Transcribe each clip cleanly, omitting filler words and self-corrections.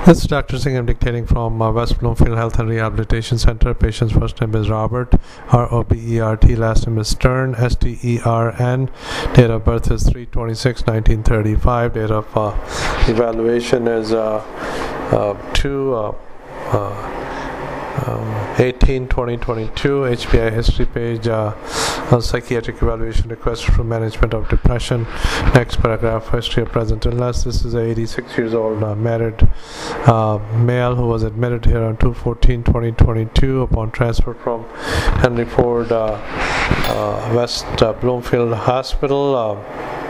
This is Dr. Singh. I'm dictating from West Bloomfield Health and Rehabilitation Center. Patient's first name is Robert, R-O-B-E-R-T. Last name is Stern, S-T-E-R-N. Date of birth is 3/26/1935. Date of evaluation is 2/18/2022. HPI history page. Psychiatric evaluation requested for management of depression. Next paragraph, history of present illness. This is a 86 years old married male who was admitted here on 2/14/2022 upon transfer from Henry Ford West Bloomfield Hospital.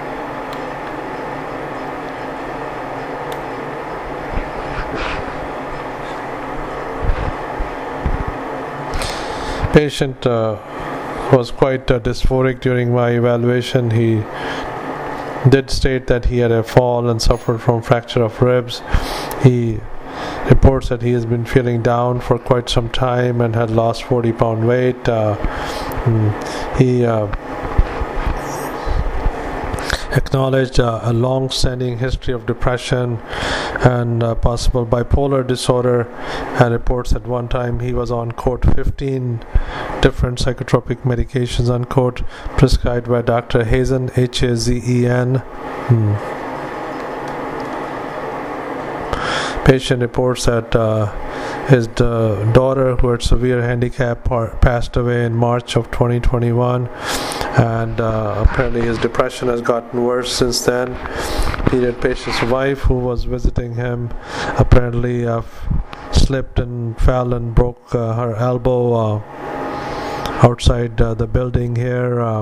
Patient was quite dysphoric during my evaluation. He did state that he had a fall and suffered from fracture of ribs. He reports that he has been feeling down for quite some time and had lost 40-pound weight. He acknowledged a long-standing history of depression and possible bipolar disorder, and reports at one time he was on, quote, 15 different psychotropic medications, unquote, prescribed by Dr. Hazen, H-A-Z-E-N. Patient reports that his daughter, who had severe handicap, passed away in March of 2021, and apparently his depression has gotten worse since then. Patient's wife, who was visiting him, apparently slipped and fell and broke her elbow outside the building here.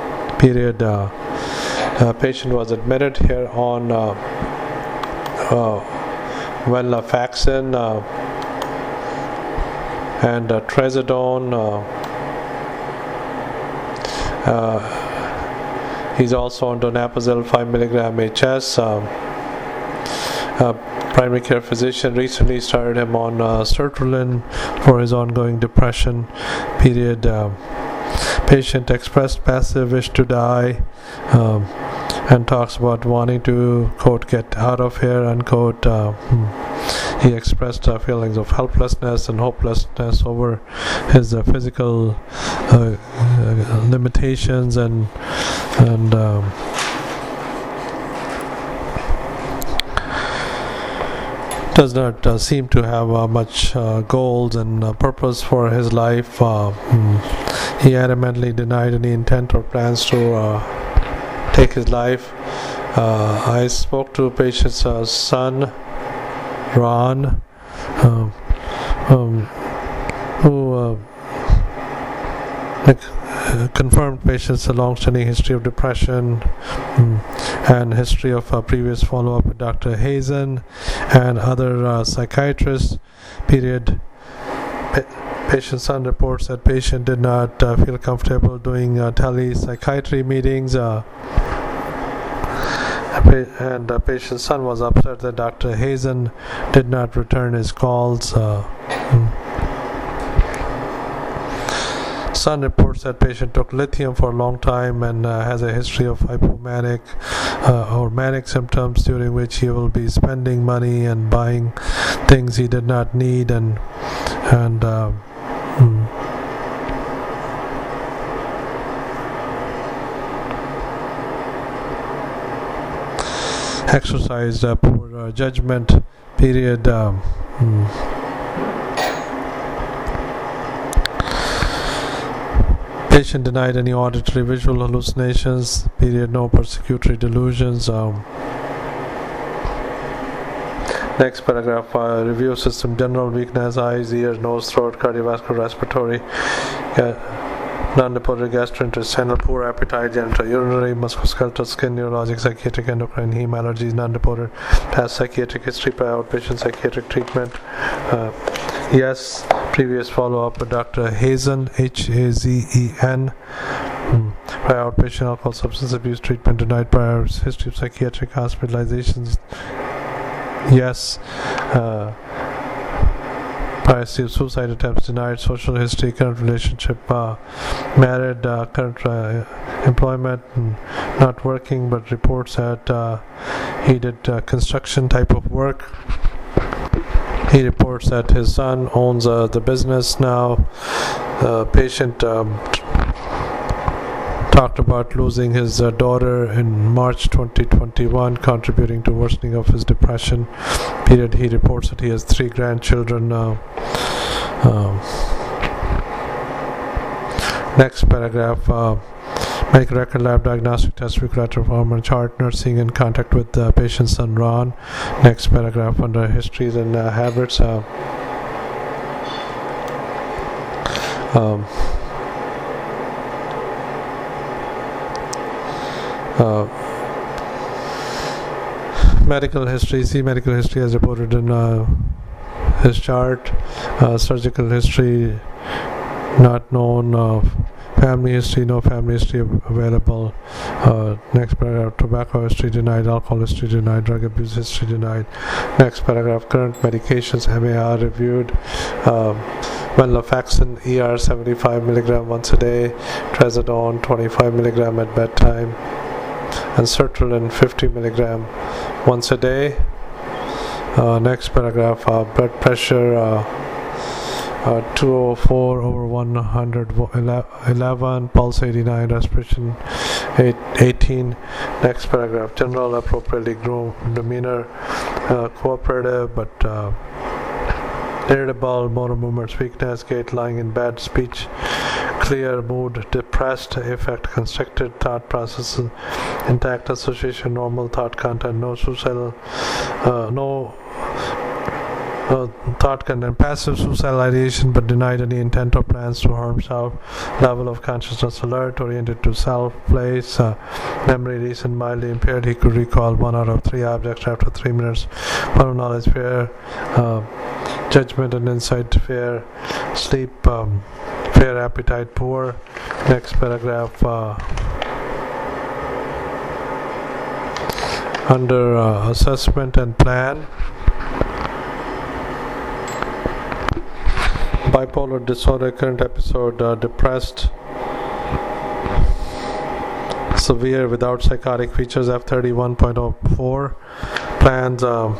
Patient was admitted here on venlafaxine and trazodone. He's also on donepezil 5 mg HS. Primary care physician recently started him on sertraline for his ongoing depression. Patient expressed passive wish to die and talks about wanting to, quote, get out of here, unquote. He expressed feelings of helplessness and hopelessness over his physical limitations and does not seem to have much goals and purpose for his life. He adamantly denied any intent or plans to take his life. I spoke to patient's son, Ron, who confirmed patient's long-standing history of depression and history of previous follow-up with Dr. Hazen and other psychiatrists. Patient's son reports that patient did not feel comfortable doing tele-psychiatry meetings, and patient's son was upset that Dr. Hazen did not return his calls. Son reports that patient took lithium for a long time and has a history of hypomanic or manic symptoms, during which he will be spending money and buying things he did not need and exercised poor judgment. Patient denied any auditory visual hallucinations. No persecutory delusions. Next paragraph, review system: general weakness, eyes, ears, nose, throat, cardiovascular, respiratory, non-reported gastrointestinal, poor appetite, genitourinary, musculoskeletal, skin, neurologic, psychiatric, endocrine, heme, allergies, non-reported, past psychiatric history, prior outpatient psychiatric treatment. Yes. Previous follow-up with Dr. Hazen, H-A-Z-E-N. Prior outpatient alcohol substance abuse treatment denied. Prior history of psychiatric hospitalizations. Yes. Prior suicide attempts denied. Social history, current relationship, married, current employment, not working, but reports that he did construction type of work. He reports that his son owns the business now. Patient talked about losing his daughter in March 2021, contributing to worsening of his depression. Period. He reports that he has 3 grandchildren now. Next paragraph. Medical record lab diagnostic test regulator hormone chart, nursing in contact with the patient's son Ron. Next paragraph under histories and habits. Medical history. See medical history as reported in his chart. Surgical history not known. Family history, no family history available. Next paragraph, tobacco history denied, alcohol history denied, drug abuse history denied. Next paragraph, current medications, MAR reviewed. Venlafaxine ER 75 mg once a day, Trazodone 25 mg at bedtime, and sertraline 50 mg once a day. Next paragraph, blood pressure 204 over 111, pulse 89, respiration 18. Next paragraph, general appropriately groomed demeanor, cooperative but irritable, motor movements, weakness, gait, lying in bed, speech clear, mood depressed, affect constricted, thought processes intact, association normal, thought content no suicidal, thought content passive, suicidal ideation but denied any intent or plans to harm self, level of consciousness alert, oriented to self, place, memory recent, mildly impaired. He could recall 1 out of 3 objects after 3 minutes. Moral knowledge fair, judgment and insight fair, sleep fair, appetite poor. Next paragraph, under assessment and plan. Bipolar disorder, current episode, depressed, severe without psychotic features, F31.04. Plans,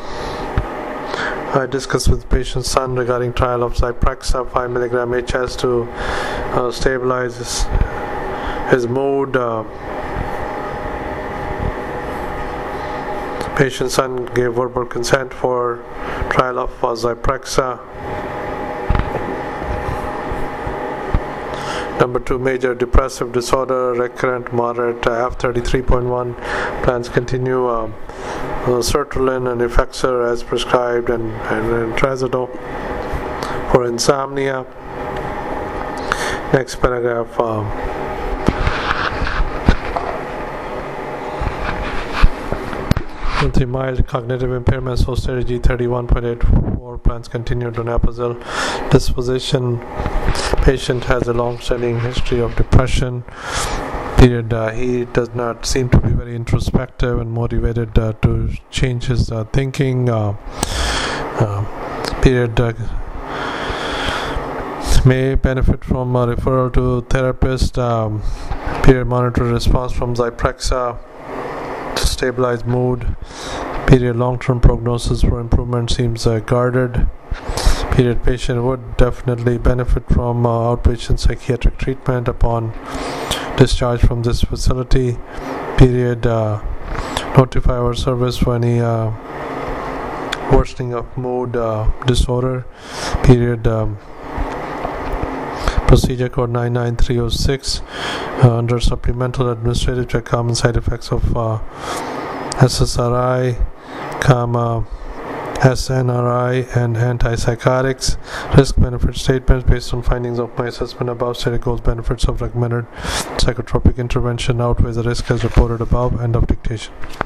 I discussed with patient's son regarding trial of Zyprexa 5 mg HS to stabilize his mood. Patient's son gave verbal consent for trial of Zyprexa. Number 2, major depressive disorder, recurrent, moderate, F33.1. Plans continue sertraline and Effexor as prescribed, and Trazodone for insomnia. Next paragraph, with mild cognitive impairment, so strategy 31.84. Plans continue donepezil. Disposition, patient has a long-standing history of depression. Period. He does not seem to be very introspective and motivated to change his thinking. Period. May benefit from a referral to therapist. Period. Monitor response from Zyprexa to stabilize mood. Period. Long-term prognosis for improvement seems guarded. Period. Patient would definitely benefit from outpatient psychiatric treatment upon discharge from this facility. Period. Notify our service for any worsening of mood disorder. Period. Procedure code 99306 under supplemental administrative check, common side effects of SSRI, SNRI and antipsychotics. Risk benefit statements based on findings of my assessment above. Stated goals, benefits of recommended psychotropic intervention outweighs the risk as reported above. End of dictation.